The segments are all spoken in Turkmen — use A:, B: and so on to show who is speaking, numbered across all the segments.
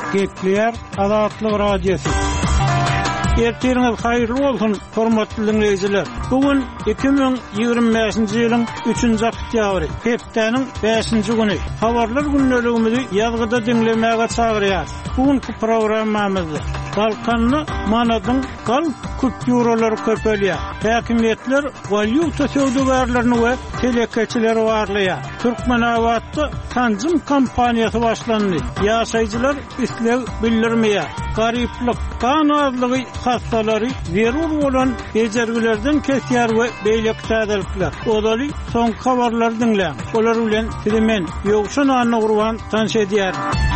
A: Gekliler Azatlyk Radiosu. Ertiriniz hayırlı olsun, hormatly dinleyijiler. Bugün 2025-nji ýylyň 3-nji oktýabry, hepdeniň 5-nji güni. Habarlar günneligimizi ýazgyda dinlemäge çagyrýar. Bugünkü programmamyzda Balkanly manadyň galp kupýuralary köpelýär. Häkimetler valyuta söwdegärlerini we telekeçileri barlaýar. Türkmenawatda tanjym kampaniýasy başlandy. Ýaşaýjylar isleg bildirmeýär. Garyplyk, kanazlygy hastalary zerur bolan bejergilerden kesýär we beýleki täzelikler. Olaly soň habarlar dinleýär. Olar bilen Filmen ýogşan anyny gurban tanış edýär.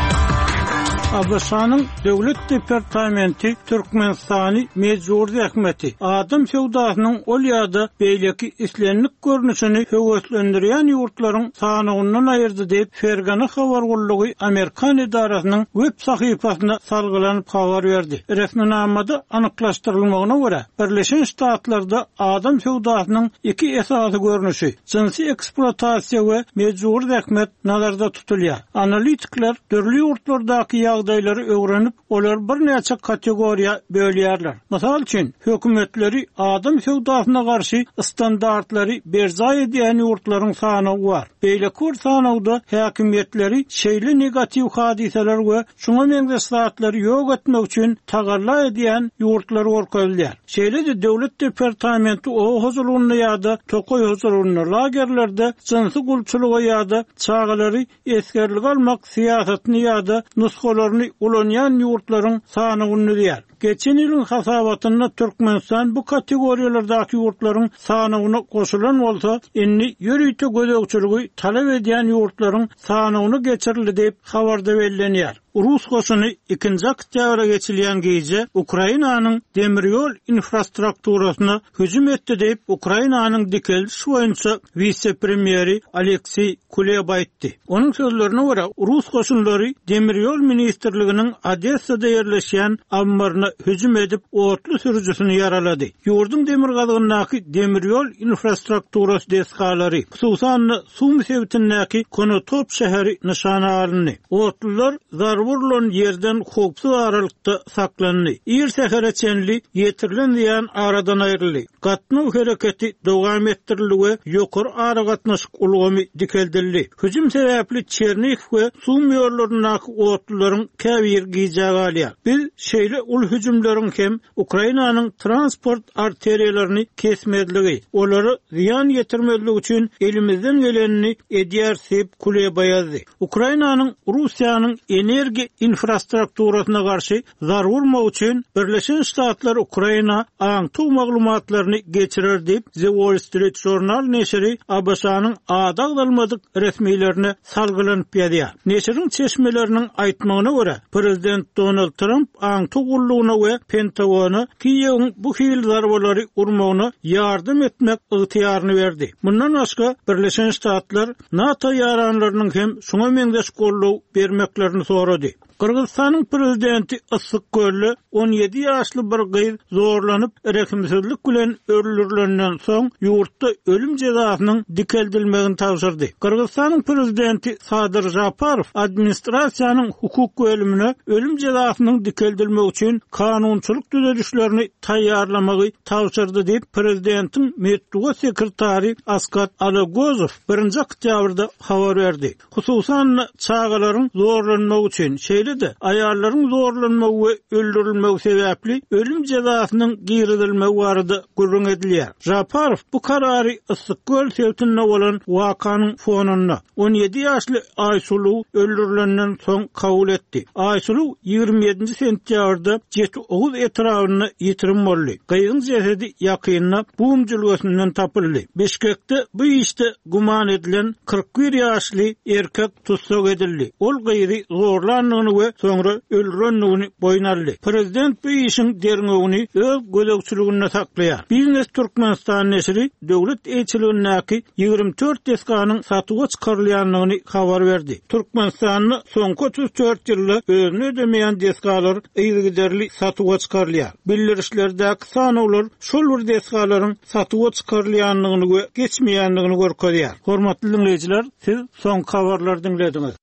A: Abasanyň Döwlet Departamenti Türkmenistany Mejburi Häkimeti adam sewdasynyň ol ýa-da beýleki islenlik görnüşini höwetlendirýän ýurtlaryň sanygyndan aýyrdy diýip Fergana habar gullugy Amerikan idarasynyň web sahypasyna salgylanyp habar berdi. Resminamada anyklaşdyrylmagyna görä, Birleşen Ştatlarda adam sewdasynyň iki esasy görnüşi, jinsi eksploatasiýa we mejburi häkimet nazarda tutulýar. Analitikler dörli ýurtlardaky ýagdaýlary öwrenip, olar bir näçe kategoriýa bölýärler. Mysal üçin, hökümetleri adam sewdasyna garşy standartlary berza edýän ýurtlaryň sany bar. Beýleki sanawda häkimetleri şeýle negativ hadiseler we şuňa meňzeşlary ýok etmek üçin tagarla edýän ýurtlary orkadylýar. Şeýle de Döwlet Departamenti o huzurlugyny ýa-da tokoy huzurlugyny lagerlerde jinsy gulçylyga ýa-da çağalary eskerlik almak siýasatyny ýa-da nuskalaryny ulanýan ýurtlaryň sanygyny diýär. Geçen ýylyň hasabatyna Türkmenistan bu kategoriýalardaky ýurtlaryň sanygyny goşulan bolsa, inni ýörüýte gözegçiligi talap edýän ýurtlaryň sanygyny geçirildi diýip habarda bellenýär. Rus goşuny 2-nji oktýabra geçilýän gece Ukrainanyň demiryol infrastrukturasyna hüjüm etdi diýip Ukrainanyň dikeldiş boýunça vice-premieri Aleksey Kuleba aýtdy. Onuň sözlerine görä, Rus goşunlary demiryol ministrliginiň Odessada ýerleşýän ambaryna hüjüm edip otly sürüjüsini yaralady. Ýurdun demir gazygynyňky demiryol infrastrukturasy desgalary, hususan suw sebitindäki Konotop şäheri nyşana alındy. Otlylar zarwurlan ýerden hopsy aralykda saklandy. Ir sehereçenli ýetirilen diýen aradan aýryldy. Gatnaw hereketi dowam etdirildi we ýokary ara gatnaşyk ulgamy dikeldirildi. Hüjüm sebäpli Çernihiv we Sumy otlylaryň käbir giýjägi alýar. Biz şeýle ul hüjümleriň hem Ukrainanyň transport arteriýalaryny kesmediligi, olary ziýan ýetirmediligi üçin elimizden gelenini edýär diýip Kuleba ýazdy. Ukrainanyň Russiýanyň energiýa infrastrukturasyna garşy zarwurma üçin Birleşen Ştatlar Ukraina aňtuw maglumatlaryny geçirer diýip The Wall Street Journal neşri Abasanyň adagdalmadyk resmiýetlerine salgylanyp ýazýar. Neşriň çeşmeleriniň aýtmagyna görä, Prezident Donald Trump aňtuw gullugyna we Pentagona Kiýewiň bu hil zarbalary urmagyna ýardym etmek ygtyýaryny berdi. Bundan başga Birleşen Ştatlar NATO ýaranlarynyň hem şuňa meňzeş gollug bermeklerini sorady. Kırgızstanyň prezidenti Issykgöllü 17 ýaşly bir gyz zorlanyp rekimsizlik bilen öldürilenden soň ýurtda ölüm jazasynyň dikeldilmegini tapşyrdy. Kırgızstanyň prezidenti Sadyr Japarow administrasiýanyň hukuk bölümine ölüm jazasynyň dikeldilmegi üçin kanunçylyk düzedişlerini taýýarlamagy tapşyrdy diýip prezidentiň medeniýet sekretary Askat Alagozow 1-nji oktýabrda habar berdi. Hususan çağalaryň zorlanmagy üçin şeýle de aýallaryň zorlanmagy we öldürilmegi sebäpli ölüm jazasynyň giridilmegi barada gurrun edilýär. Japarow bu karary Issykgöl sebitinde bolan wakanyň fonuna 17 ýaşly Aýsulu öldürilenden soň kabul etdi. Aýsulu 27 sentýabrda 7 Oğuz etrawyny ýitirim boldy. Gyýyň jesedi ýakynyna bum jülgesinden tapyldy. Beşkekde bu işde guman edilen 41 ýaşly erkek tutsak edildi. Ol gyýry zorlanmagyny we soňra öldürenligini boýnaldy. Prezident bu işin derňegini öz gözegçiligine saklaýar. Biznes Türkmenistan neşri döwlet elçiligindäki 24 deskanyň satyga çykarylýanlygyny habar berdi. Türkmenistanyň soňky 34 ýylda özüne ödemeýän deskalar ýygyderli satyga çykarylýar. Bildirişlerdäki sanawlar şol bir deskalaryň satyga çykarylýanlygyny we geçmeýänligini görkezýär. Hormatly dinleýijiler, siz soň habarlary dinlediňiz.